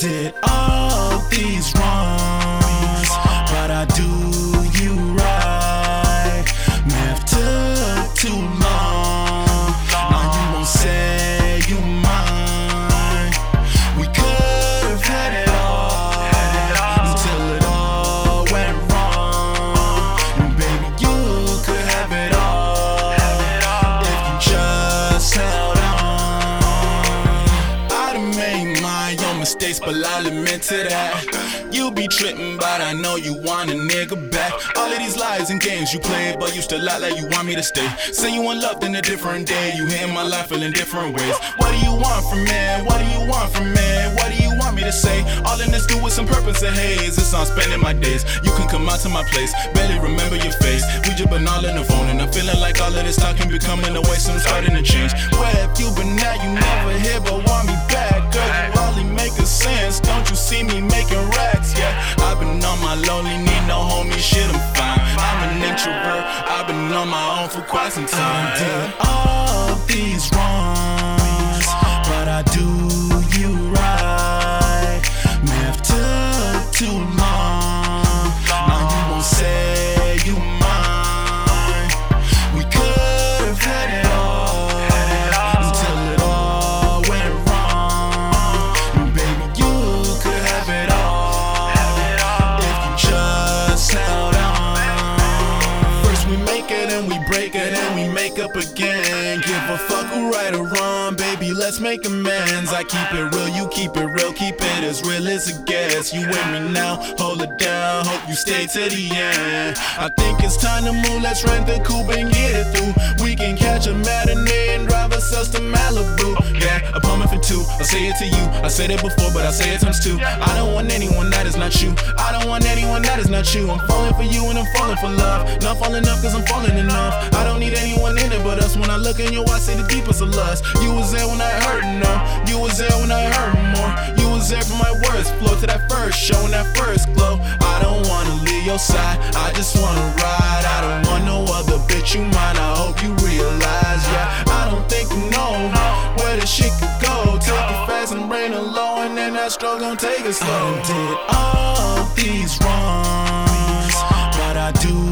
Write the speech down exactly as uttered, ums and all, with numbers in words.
did all these wrongs, but I do you right. Math took too long, now you won't say you mine. We could have had it all until it all went wrong. And baby, you could have it all if you just held on. I done made my own mistakes, but I'll admit to that. You be trippin', but I know you want a nigga back. All of these lies and games you play, but you still act like you want me to stay. Say you unloved in a different day, you hear my life feeling different ways. What do you want from me? What do you want from me? What do you want me to say? All in this do with some purpose and haze. It's on spending my days. You can come out to my place, barely remember your face. We just been all in the phone, and I'm feeling like all of this talking becoming a waste. I'm starting to change. Where have you been now? You never here, but want me back, girl. You hardly make a sense. Don't you see me making racks? Yeah, I've been on my lonely, need no homie, shit, I'm fine. I'm an introvert, I've been on my own for quite some time. I did all these wrongs, but I do you right. Math took too long, now you won't say you mine. We could have had it all until it all went wrong. And baby, you could have it all if you just held on. First we make it and we break it and we make up again. Give a fuck who right or wrong, baby, let's make amends. I keep it real, you keep it real, keep it as real as it gets. You with me now, hold it down, hope you stay to the end. I think it's time to move, let's rent the coupe and get it through. We can catch a matinee and drive ourselves to Malibu. Yeah, apartment for two, I'll say it to you. I said it before, but I'll say it times two. I don't want anyone that is not you. I don't want anyone that is not you. I'm falling for you and I'm falling for love. Not falling up cause I'm falling enough. I don't need anyone in it but us. When I look in your eyes, see the deepest of lust. You was there when I hurt no. You was there when I hurt more. You was there for my words flow to that first show and that first glow. I don't wanna leave your side, I just wanna ride. I don't want no other bitch, you mine. I hope you realize, yeah. I don't think you know where this shit could go. Take it fast and bring it low, and then that stroke gon' take it slow. I did all these wrongs, but I do